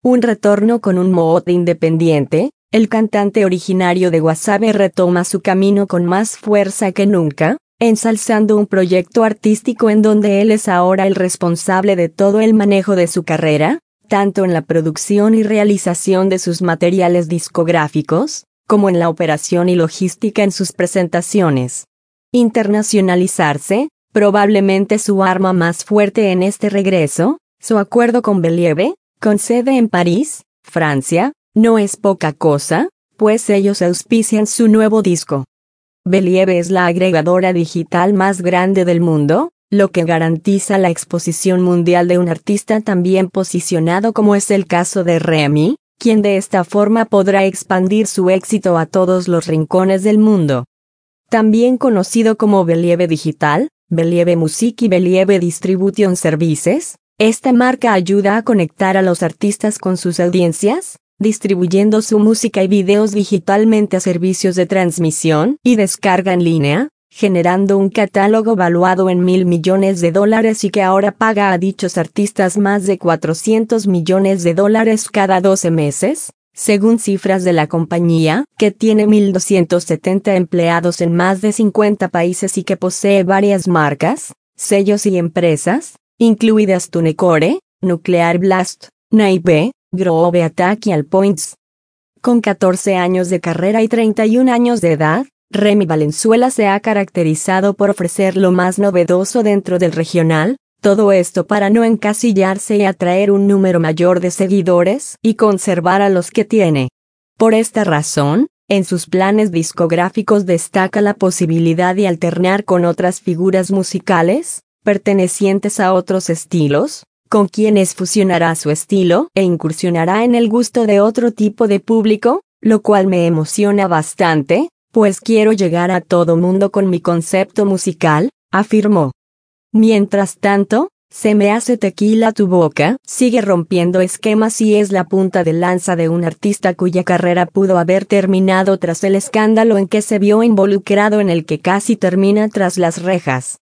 un retorno con un mote independiente, el cantante originario de Guasave retoma su camino con más fuerza que nunca, ensalzando un proyecto artístico en donde él es ahora el responsable de todo el manejo de su carrera, tanto en la producción y realización de sus materiales discográficos, como en la operación y logística en sus presentaciones. Internacionalizarse, probablemente su arma más fuerte en este regreso, su acuerdo con Believe, con sede en París, Francia, no es poca cosa, pues ellos auspician su nuevo disco. Believe es la agregadora digital más grande del mundo, lo que garantiza la exposición mundial de un artista tan bien posicionado como es el caso de Remy, quien de esta forma podrá expandir su éxito a todos los rincones del mundo. También conocido como Believe Digital, Believe Music y Believe Distribution Services, esta marca ayuda a conectar a los artistas con sus audiencias, distribuyendo su música y videos digitalmente a servicios de transmisión y descarga en línea, generando un catálogo valuado en $1.000 millones y que ahora paga a dichos artistas más de $400 millones cada 12 meses, según cifras de la compañía, que tiene 1.270 empleados en más de 50 países y que posee varias marcas, sellos y empresas, incluidas TuneCore, Nuclear Blast, Naive, Groove Attack y Allpoints. Con 14 años de carrera y 31 años de edad, Remy Valenzuela se ha caracterizado por ofrecer lo más novedoso dentro del regional, todo esto para no encasillarse y atraer un número mayor de seguidores y conservar a los que tiene. Por esta razón, en sus planes discográficos destaca la posibilidad de alternar con otras figuras musicales, pertenecientes a otros estilos, con quienes fusionará su estilo e incursionará en el gusto de otro tipo de público, lo cual me emociona bastante, pues quiero llegar a todo mundo con mi concepto musical, afirmó. Mientras tanto, Se me hace tequila tu boca, sigue rompiendo esquemas y es la punta de lanza de un artista cuya carrera pudo haber terminado tras el escándalo en que se vio involucrado en el que casi termina tras las rejas.